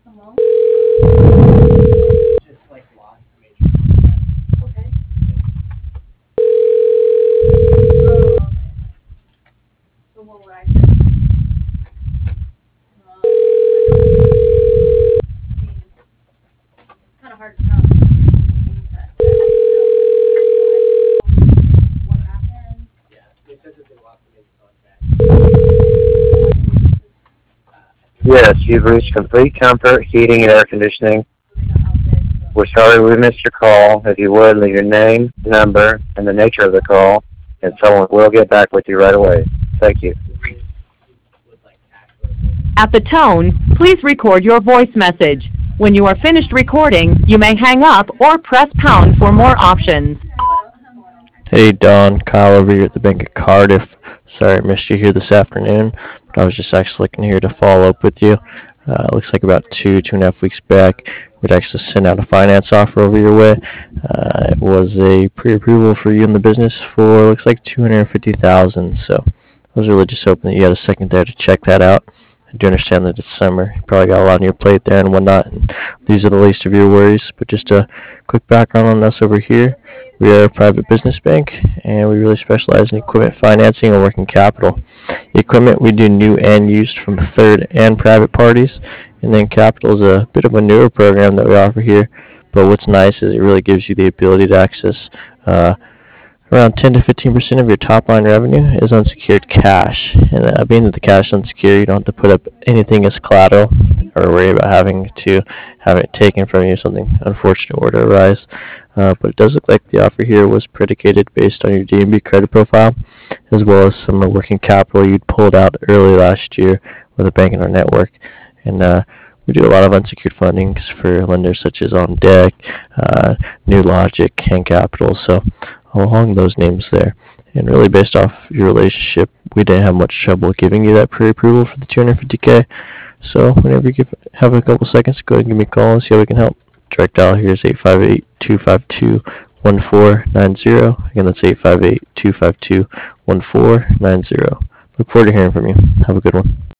Just like lost major contacts. Okay. So what would I say? It's kind of hard to tell. What happened? Yeah, they said that they lost a major contact. Yes, you've reached Complete Comfort Heating and Air Conditioning. We're sorry we missed your call. If you would, leave your name, number, and the nature of the call, and someone will get back with you right away. Thank you. At the tone, please record your voice message. When you are finished recording, you may hang up or press pound for more options. Hey Don, Kyle over here at the Bank of Cardiff. Sorry I missed you here this afternoon, but I was just actually looking here to follow up with you. It looks like about 2.5 weeks back, we'd actually sent out a finance offer over your way. It was a pre-approval for you in the business for, looks like $250,000. So I was really just hoping that you had a second there to check that out. I do understand that it's summer. You probably got a lot on your plate there and whatnot, and these are the least of your worries. But just a quick background on us over here. We are a private business bank, and we really specialize in equipment financing and working capital. Equipment we do new and used from third and private parties, and then capital is a bit of a newer program that we offer here. But what's nice is it really gives you the ability to access around 10 to 15% of your top line revenue is unsecured cash. And being that the cash is unsecured, you don't have to put up anything as collateral or worry about having to have it taken from you if something unfortunate were to arise. But it does look like the offer here was predicated based on your DNB credit profile, as well as some working capital you'd pulled out early last year with a bank in our network. And we do a lot of unsecured fundings for lenders such as On Deck, New Logic, and Capital. So along those names there. And really based off your relationship, we didn't have much trouble giving you that pre-approval for the $250K. So whenever you have a couple seconds, go ahead and give me a call and see how we can help. Direct dial here is 858-252-1490. Again, that's 858-252-1490. Look forward to hearing from you. Have a good one.